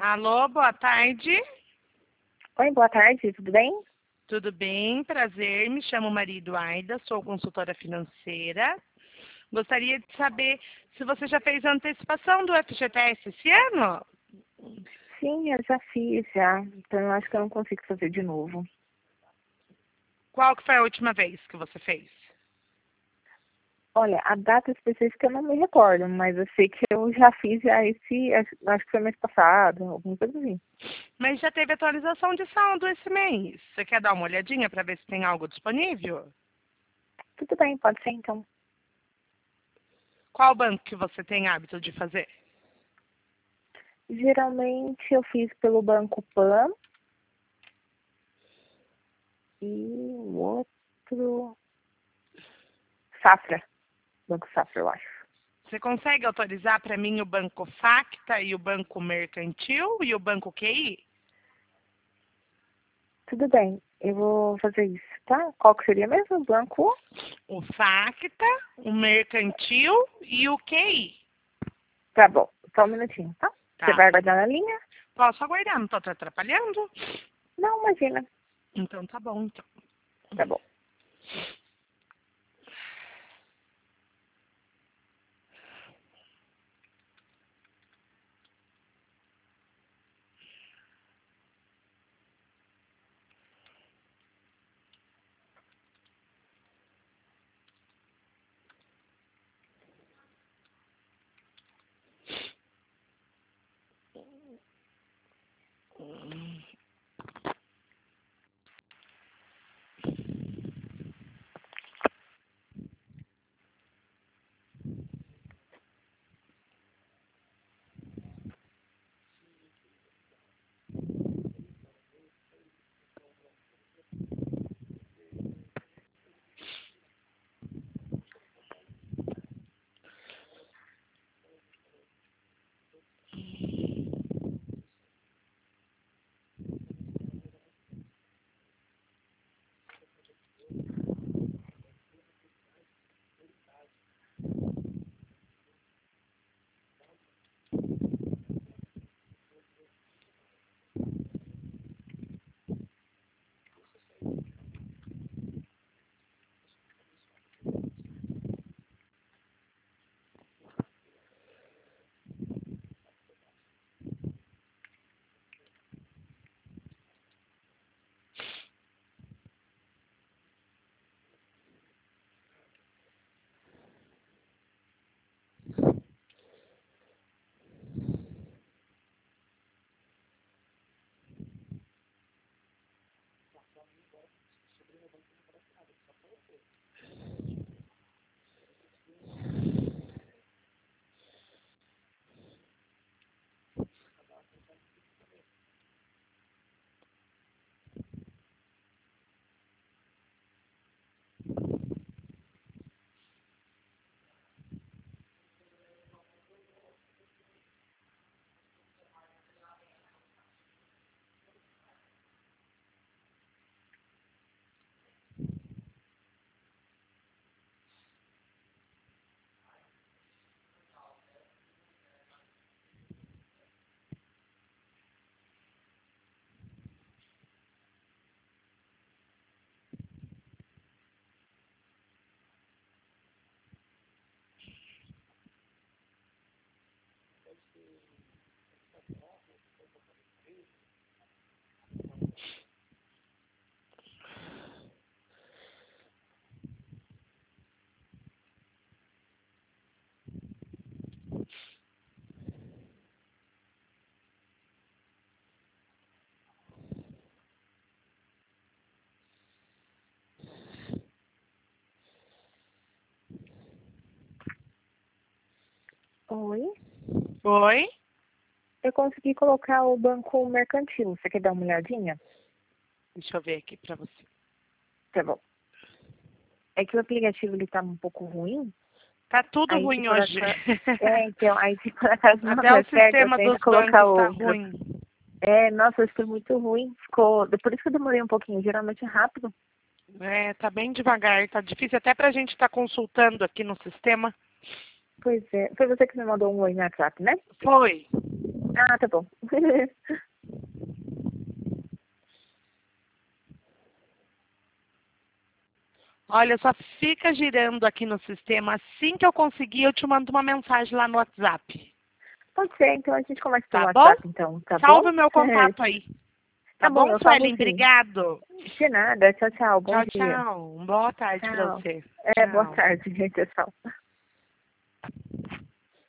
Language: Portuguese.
Alô, boa tarde. Oi, boa tarde, tudo bem? Tudo bem? Prazer. Me chamo Maria Eduarda, sou consultora financeira. Gostaria de saber se você já fez a antecipação do FGTS esse ano? Sim, eu já fiz já, então eu acho que eu não consigo fazer de novo. Qual que foi a última vez que você fez? Olha, a data específica eu não me recordo, mas eu sei que eu já fiz já acho que foi mês passado, alguma coisa assim. Mas já teve atualização de saldo esse mês. Você quer dar uma olhadinha para ver se tem algo disponível? Tudo bem, pode ser então. Qual banco que você tem hábito de fazer? Geralmente eu fiz pelo Banco Pan e o outro Safra, Banco Safra, eu acho. Você consegue autorizar para mim o Banco Facta e o Banco Mercantil e o Banco QI? Tudo bem, eu vou fazer isso, tá? Qual que seria mesmo o banco? O Facta, o Mercantil e o QI. Tá bom, só um minutinho, tá? Você Tá. vai aguardar na linha? Posso aguardar, não estou te atrapalhando? Não, imagina. Então tá bom, então. Tá bom. Oi. Oi? Eu consegui colocar o banco mercantil. Você quer dar uma olhadinha? Deixa eu ver aqui para você. Tá bom. É que o aplicativo ele tá um pouco ruim. Tá tudo Aí se ruim por hoje. acaso... então, aí se por acaso não Até o der certo, eu sistema tento dos colocar bancos tá outro. ruim. Nossa, hoje foi muito ruim. Ficou... Por isso que eu demorei um pouquinho. Geralmente é rápido. É, tá bem devagar, tá difícil até pra gente estar consultando aqui no sistema. Pois é. Foi você que me mandou um oi no WhatsApp, né? Foi. Ah, tá bom. Olha, só fica girando aqui no sistema. Assim que eu conseguir, eu te mando uma mensagem lá no WhatsApp. Pode ser, então a gente conversa pelo Tá bom? WhatsApp, então, tá bom? Salve o meu contato aí. Tá Tá bom, bom, eu salvo Suelen? sim. Obrigado. De nada, tchau, tchau, bom Tchau, dia. tchau. Boa tarde pra Tchau. você. Boa Tchau. tarde, gente, tchau.